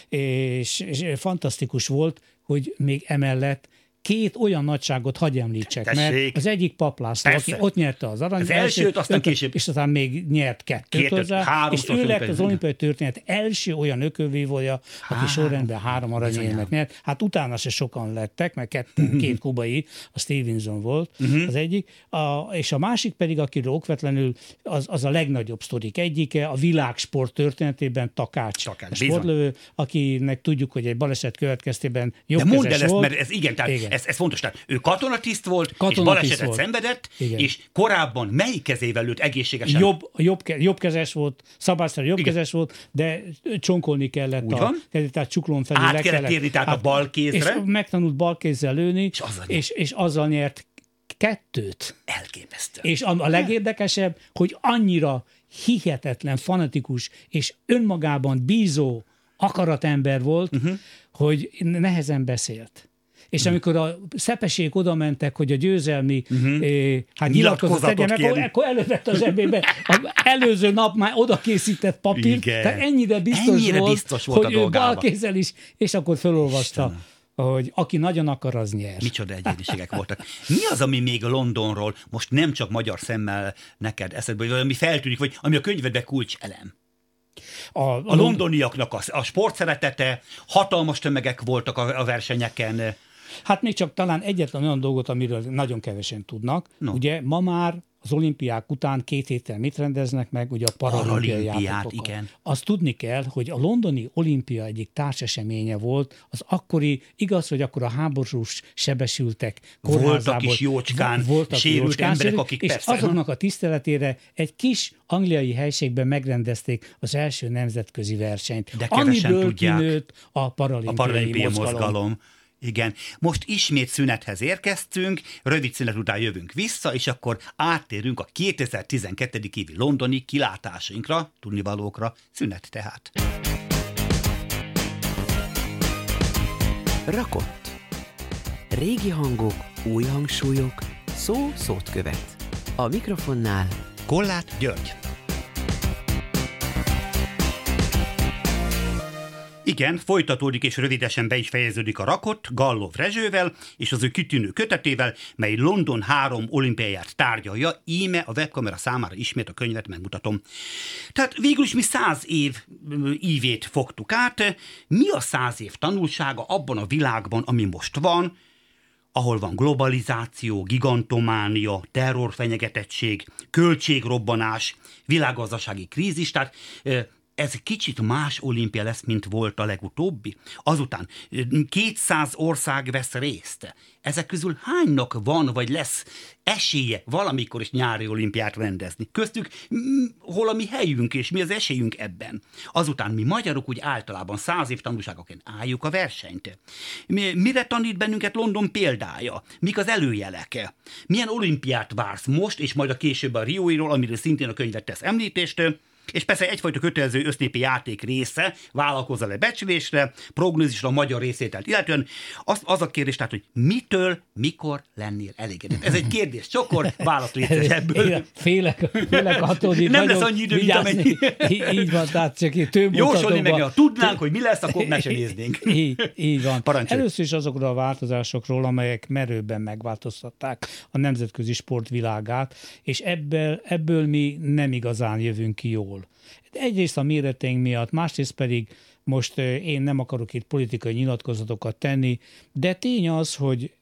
és fantasztikus volt, hogy még emellett 2 olyan nagyságot hadd említsek, mert az egyik Papp László, aki ott nyerte az arany, az elsőt, aztán később. És aztán még nyert 2 hozzá, és ő lett az olimpiai történet első olyan ökölvívója, aki sorrendben 3 aranyérmet nyert. Hát utána se sokan lettek, mert 2 kubai, a Stevenson volt az egyik, és a másik pedig, akiről okvetlenül az a legnagyobb sztorik egyike, a világsport történetében Takács a sportlövő, akinek tudjuk, hogy egy baleset következtében jobbkezes volt. Mert ez igen, tehát ez fontos. Tehát ő katonatiszt volt, és balesetet szenvedett, és korábban melyik kezével lőtt egészségesen? Jobbkezes volt, szabásszerű jobbkezes volt, de csonkolni kellett tehát csuklón felül át kellett térni, tehát a bal kézre. És megtanult bal kézzel lőni, és azzal nyert 2. Elképesztő. És a legérdekesebb, hogy annyira hihetetlen, fanatikus és önmagában bízó akaratember volt, hogy nehezen beszélt. És amikor a szepesék oda mentek, hogy a győzelmi nyilatkozatot tegyenek, akkor elővett a zsebébe az előző nap már oda készített papírt, tehát ennyire biztos volt hogy ő balkézzel is, és akkor felolvasta, hogy aki nagyon akar, az nyer. Micsoda egyéniségek voltak. Mi az, ami még Londonról most nem csak magyar szemmel neked eszedbe, vagy ami feltűnik, vagy ami a könyvedbe kulcselem? A londoniaknak a sportszeretete, hatalmas tömegek voltak a versenyeken. Hát még csak talán egyetlen olyan dolgot, amiről nagyon kevesen tudnak. Ugye ma már az olimpiák után 2 héttel mit rendeznek meg? Ugye a paralimpiai játékokat. Igen. Azt tudni kell, hogy a londoni olimpia egyik társeseménye volt, az akkori, igaz, hogy akkor a háborús sebesültek kórházából. Voltak is jócskán, sérült emberek, akik és persze. azoknak a tiszteletére egy kis angliai helységben megrendezték az első nemzetközi versenyt. De kevesen amiből tudják. Kinőtt a paralimpiai mozgalom. Igen. Most ismét szünethez érkeztünk, rövid szünet után jövünk vissza, és akkor áttérünk a 2012. évi londoni kilátásainkra, tudnivalókra, szünet tehát. Rakott. Régi hangok, új hangsúlyok, szó szót követ. A mikrofonnál Kollát György. Igen, folytatódik és rövidesen be is fejeződik a Rakott Gallov Rezsővel és az ő kitűnő kötetével, mely London 3 olimpiáját tárgyalja, íme a webkamera számára ismét a könyvet megmutatom. Tehát végül is mi 100 év ívét fogtuk át. Mi a 100 év tanulsága abban a világban, ami most van, ahol van globalizáció, gigantománia, terrorfenyegetettség, költségrobbanás, világgazdasági krízis, tehát ez kicsit más olimpia lesz, mint volt a legutóbbi. Azután 200 ország vesz részt. Ezek közül hánynak van, vagy lesz esélye valamikor is nyári olimpiát rendezni? Köztük hol a mi helyünk, és mi az esélyünk ebben? Azután mi magyarok úgy általában 100 év tanulságoként álljuk a versenyt. Mire tanít bennünket London példája? Mik az előjelek? Milyen olimpiát vársz most, és majd a később a Rióiról, amiről szintén a könyvet tesz említést? És persze egyfajta kötelező össznépi játék része, vállalkozol-e becslésre, prognózisra a magyar részételt illetően. Az a kérdés, tehát, hogy mitől, mikor lennél elégedett? Ez egy kérdés, csokor, választ létezés ebből. Félek attól, hogy nem lesz annyi idő, mint amennyi. Így van, tehát csak több jósolni meg, ha tudnánk, hogy mi lesz, akkor meg se néznénk. Így van. Parancsolj. Először is azokról a változásokról, amelyek merőben megváltoztatták a nemzetközi sportvilágát, és ebből mi nem igazán jövünk ki jól. Egyrészt a méreteink miatt, másrészt pedig most én nem akarok itt politikai nyilatkozatokat tenni, de tény az, hogy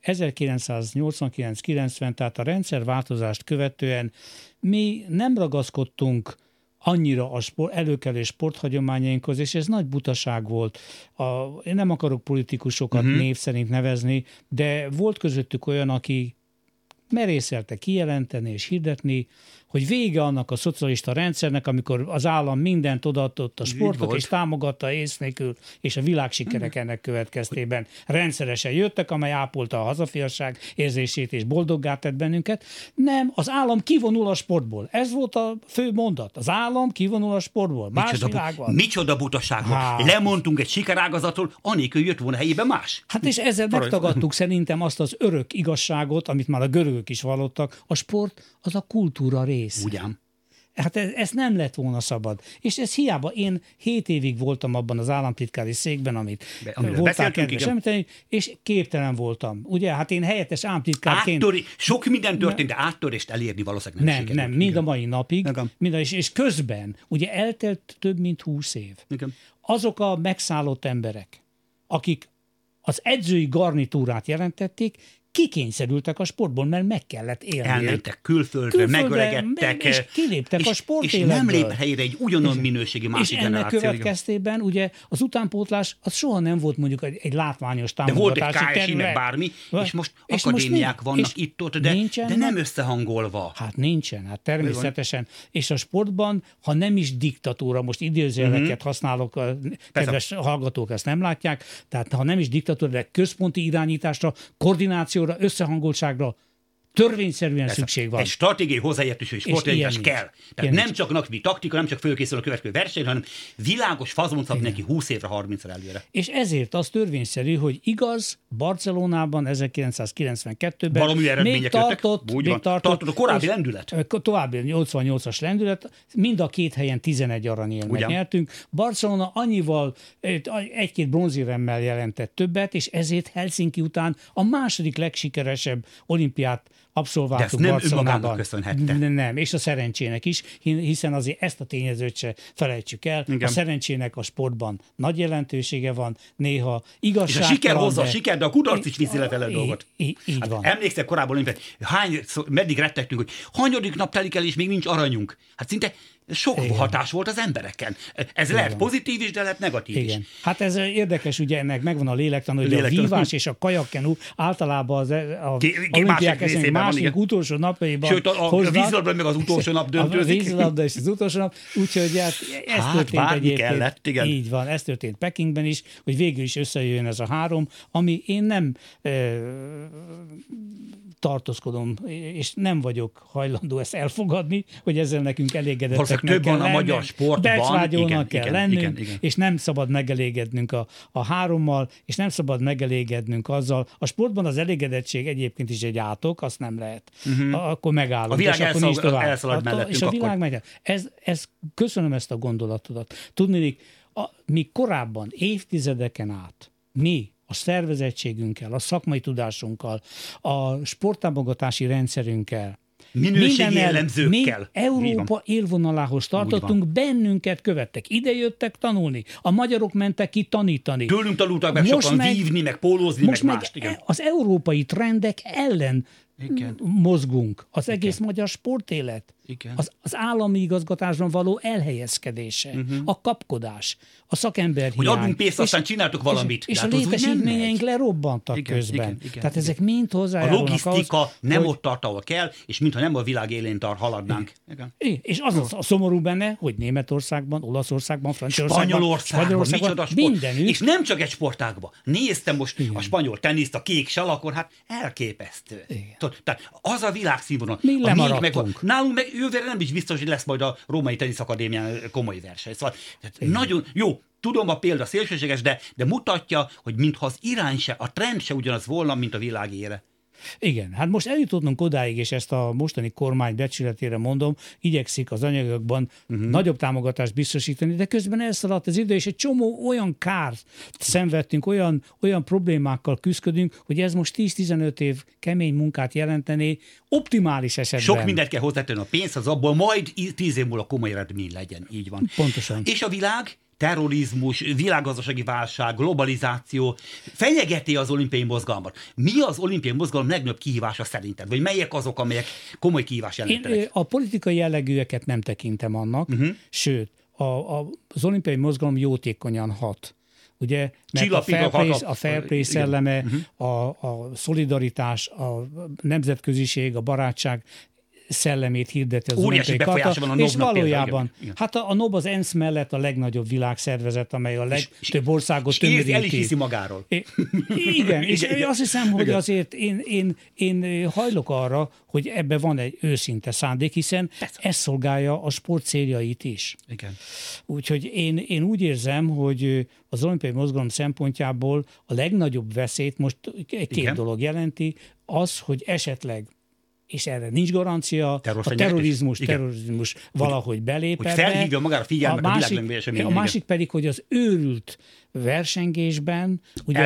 1989-90, tehát a rendszerváltozást követően mi nem ragaszkodtunk annyira a előkelő sporthagyományainkhoz, és ez nagy butaság volt. Én nem akarok politikusokat név szerint nevezni, de volt közöttük olyan, aki merészelte kijelenteni és hirdetni, hogy vége annak a szocialista rendszernek, amikor az állam mindent odaadott a sportot, és támogatta ész nélkül, és a világsikerek ennek következtében rendszeresen jöttek, amely ápolta a hazafiasság érzését, és boldoggá tett bennünket. Nem, az állam kivonul a sportból. Ez volt a fő mondat. Az állam kivonul a sportból. Más világ van. Micsoda butaság volt. Lemondtunk egy sikerágazatról, anélkül jött volna helyébe más. Hát és ezzel megtagadtuk szerintem azt az örök igazságot, amit már a görögök is vallottak. A sport az a kultúra rész. Ugyan. Hát ez nem lett volna szabad. És ez hiába. Én 7 évig voltam abban az államtitkári székben, amit voltál kedves említeni, és képtelen voltam. Ugye, hát én helyettes államtitkárként... Sok minden történt, de áttörést elérni valószínűleg nem sikerült. Nem, mind a mai napig. És közben, ugye eltelt több mint 20 év. Igen. Azok a megszállott emberek, akik az edzői garnitúrát jelentették, kikényszerültek a sportból, mert meg kellett élni. Elmentek külföldre, megöregedtek. És kiléptek a sportéletből. És nem lép helyre egy ugyanolyan minőségi másik generáció. És ennek következtében ugye az utánpótlás az soha nem volt mondjuk egy látványos támogatási terület. De volt egy KSI, meg bármi, és most akadémiák vannak itt-ott, de nem összehangolva. Hát nincsen, hát természetesen. És a sportban, ha nem is diktatúra, most idézőjeleket használok, kedves hallgatók ezt nem látják, tehát ha nem is diktatúra, de központi irányításra, koordinációra, összehangoltságra törvényszerűen szükség van. Egy stratégiai hozzáértésű sportirányítás kell. Tehát nem csak napi taktika, nem csak fölkészül a következő verseny, hanem világos fazon szab neki 20 évre, 30-ra előre. És ezért az törvényszerű, hogy igaz, Barcelonában 1992-ben valami eredmények tartott a korábbi lendület. További 88-as lendület, mind a két helyen 11 aranyérmet nyertünk. Barcelona annyival, egy-két bronzéremmel jelentett többet, és ezért Helsinki után a második legsikeresebb olimpiát abszolváltuk Barcelonában. Nem, és a szerencsének is, hiszen azért ezt a tényezőt se felejtsük el. Igen. A szerencsének a sportban nagy jelentősége van, néha igazságtalan. És a siker hozza a siker, de a kudarc is viszi lefele a dolgot. Így van. Emlékszem korábban, meddig rettegtünk, hogy hanyadik nap telik el, és még nincs aranyunk. Hát szinte sok hatás volt az embereken. Ez lehet pozitív is, de lehet negatív is. Hát ez érdekes, ugye ennek megvan a lélektan, hogy a vívás és a kajakkenu általában az olimpiák esetén másik utolsó napjaiban. Sőt, a vízilabda meg az utolsó nap döntőzik. A vízilabda és az utolsó nap, úgyhogy ez történt egyébként. Igen. Így van, ez történt Pekingben is, hogy végül is összejöjjön ez a három, ami én nem tartózkodom, és nem vagyok hajlandó ezt elfogadni, hogy ezzel nekünk elégedetteknek kell lenni. A magyar sportban. Becsvágyónak kell lennünk, és nem szabad megelégednünk a hárommal, és nem szabad megelégednünk azzal. A sportban az elégedettség egyébként is egy átok, azt nem lehet. Akkor megállunk. A világ elszalad mellettünk. És a világ megy. Köszönöm ezt a gondolatodat. Tudnék, mi korábban, évtizedeken át, mi a szervezettségünkkel, a szakmai tudásunkkal, a sporttámogatási rendszerünkkel, minőségi jellemzőkkel. Európa élvonalához tartottunk, bennünket követtek. Ide jöttek tanulni. A magyarok mentek ki tanítani. Tőlünk tanultak meg sokan vívni, meg pólózni, meg mást. Igen. Az európai trendek ellen mozgunk. Az egész magyar sportélet. Az állami igazgatásban való elhelyezkedése, a kapkodás, a szakemberhiány. Hogy adunk pénzt, aztán csináltuk valamit. És a létesítményeink lerobbantak közben. Tehát ezek mind hozzájárulnak ahhoz. A logisztika nem ott tart, ahol kell, és mintha nem a világ élén haladnánk. És az a szomorú benne, hogy Németországban, Olaszországban, Franciaországban, Spanyolországban mindenütt. És nem csak egy sportágban. Néztem most a spanyol teniszt, a kék salakon, hát elképesztő. Látod? Tehát az a világszínvonal. Mi lemaradtunk. Nálunk meg jövőre nem is biztos, hogy lesz majd a Római Teniszakadémián komoly verseny. Szóval nagyon jó. Tudom, a példa szélsőséges, de mutatja, hogy mintha az irány se, a trend se ugyanaz volna, mint a világére. Igen, hát most eljutottunk odáig, és ezt a mostani kormány becsületére mondom, igyekszik az anyagokban nagyobb támogatást biztosítani, de közben elszaladt az idő, és egy csomó olyan kárt szenvedtünk, olyan problémákkal küzdködünk, hogy ez most 10-15 év kemény munkát jelenteni, optimális esetben. Sok mindent kell hozzátenni, a pénz az abból majd 10 év múlva komoly eredmény legyen, így van. Pontosan. És a világ? Terrorizmus, világgazdasági válság, globalizáció fenyegeti az olimpiai mozgalmat. Mi az olimpiai mozgalom legnagyobb kihívása szerinted? Vagy melyek azok, amelyek komoly kihívás jelentenek? Én a politikai jellegűeket nem tekintem annak, sőt, az olimpiai mozgalom jótékonyan hat. Ugye, mert a fair play szelleme, a szolidaritás, a nemzetköziség, a barátság szellemét hirdeti az olimpiai karta, és valójában, hát a NOB az ENSZ mellett a legnagyobb világszervezet, amely a legtöbb országot tömöríti. El is hiszi magáról. Igen, és azt hiszem, hogy azért én hajlok arra, hogy ebbe van egy őszinte szándék, hiszen ez szolgálja a sport céljait is. Igen. Úgyhogy én úgy érzem, hogy az olimpiai mozgalom szempontjából a legnagyobb veszélyt most két dolog jelenti, az, hogy esetleg, és erre nincs garancia, a terrorizmus valahogy belép ebbe. Hogy felhívja magára figyelmet a világlengbé eseményen. A másik pedig, hogy az őrült versengésben ugye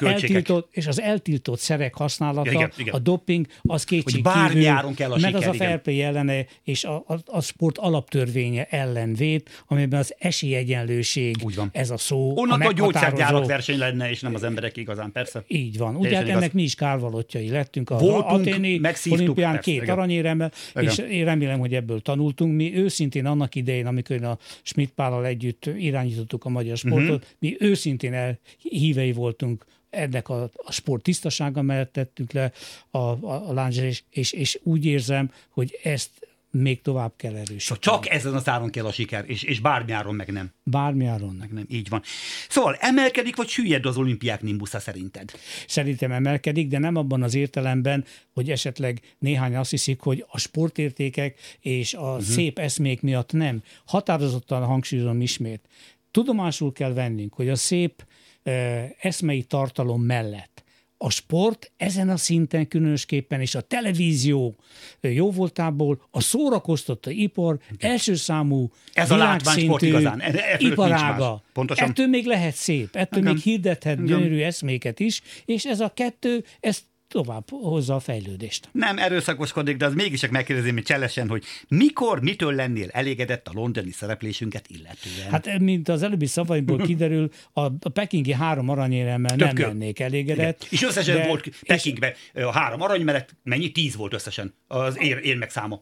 az eltiltott szerek használata, a doping, az kétségkívül, meg az a fair play ellene és a sport alaptörvénye ellen vét, amiben az esélyegyenlőség, ez a szó, onnan a gyógyszergyárak verseny lenne, és nem az emberek igazán, persze. Így van. Ugye hát ennek mi is kárvallottjai lettünk az aténi olimpián 2 aranyéremmel, és én remélem, hogy ebből tanultunk. Mi őszintén annak idején, amikor a Schmidt Pállal együtt irányítottuk a magyar sportot, mi őszintén hívei voltunk ennek a sport tisztasága mellett tettünk le a lándzsát, és úgy érzem, hogy ezt még tovább kell erősíteni. Szóval csak ezen az áron kell a siker, és bármiáron meg nem. Bármiáron meg nem, így van. Szóval emelkedik, vagy süllyed az olimpiák nimbusza szerinted? Szerintem emelkedik, de nem abban az értelemben, hogy esetleg néhány azt hiszik, hogy a sportértékek és a szép eszmék miatt nem. Határozottan hangsúlyozom ismét. Tudomásul kell vennünk, hogy a szép eszmei tartalom mellett a sport ezen a szinten különösképpen, és a televízió jóvoltából a szórakoztató ipar első számú világszintű iparága. Ettől még lehet szép, ettől még hirdethet gyönyörű eszméket is, és ez a kettő, ezt tovább hozza a fejlődést. Nem erőszakoskodik, de az mégis csak megkérdezem, hogy cselesen, hogy mitől lennél elégedett a londoni szereplésünket illetően? Hát, mint az előbbi szavaimból kiderül, a pekingi 3 aranyéremmel nem lennék elégedett. És összesen volt Pekingben 3 arany mellett, mennyi? 10 volt összesen az érmek száma.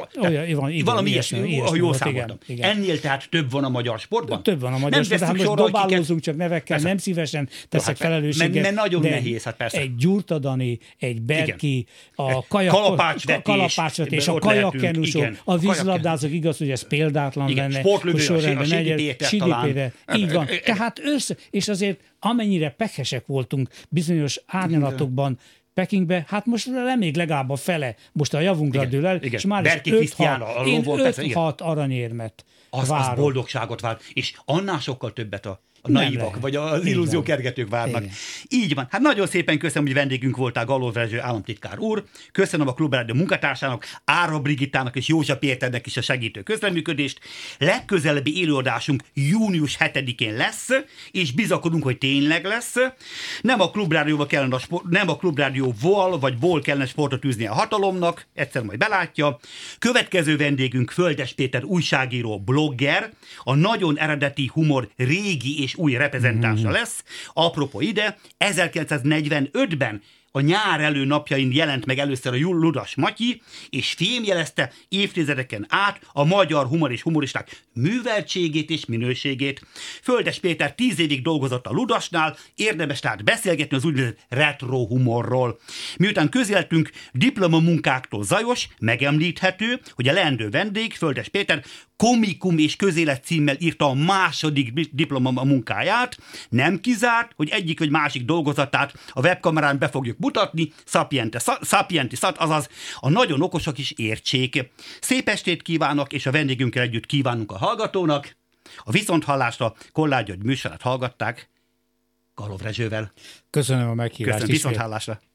Valami ilyesmi, ha jól számoltam. Ennél tehát több van a magyar sportban? Több van a magyar sportban. Hát most dobálózunk csak nevekkel, persze. Nem szívesen teszek felelősséget. Mert nagyon nehéz, hát persze. Egy Gyurtadani, egy Berki, a kalapácsvetés, a kajakkenusok, a vízilabdázók, igaz, hogy ez példátlan lenne. Sportlövő, a Sidipére. Így van. Tehát és azért amennyire pekesek voltunk bizonyos árnyalatokban, Pekingbe, hát most még legalább a fele, most a javunkra dől el, és már is 5-6 aranyérmet várok. Az boldogságot vár, és annál sokkal többet a naivak, vagy az illúziókergetők várnak. Igen. Így van. Hát nagyon szépen köszönöm, hogy vendégünk voltál, Galló Rezső államtitkár úr. Köszönöm a Klubrádió munkatársának, Ára Brigittának és Józsa Péternek is a segítő közreműködést. Legközelebbi élőadásunk június 7-én lesz, és bizakodunk, hogy tényleg lesz. Nem a Klubrádióval vagy ból kellene sportot űzni a hatalomnak, egyszer majd belátja. Következő vendégünk Földes Péter újságíró, blogger, a nagyon eredeti humor régi és új reprezentása lesz. Apropó ide, 1945-ben a nyár előnapjain jelent meg először a Ludas Matyi, és fémjelezte évtizedeken át a magyar humor és humoristák műveltségét és minőségét. Földes Péter 10 évig dolgozott a Ludasnál, érdemes tehát beszélgetni az úgynevezett retro humorról. Miután közéltünk diplomamunkáktól zajos, megemlíthető, hogy a leendő vendég, Földes Péter, komikum és közélet címmel írta a második diplomamunkáját, nem kizárt, hogy egyik vagy másik dolgozatát a webkamerán be fogjuk mutatni, sapienti sat, azaz a nagyon okosok is értsék. Szép estét kívánok, és a vendégünkkel együtt kívánunk a hallgatónak. A viszonthallásra Kollár György műsorát hallgatták Galov Rezsővel. Köszönöm a meghívást. Köszönöm, viszonthallásra.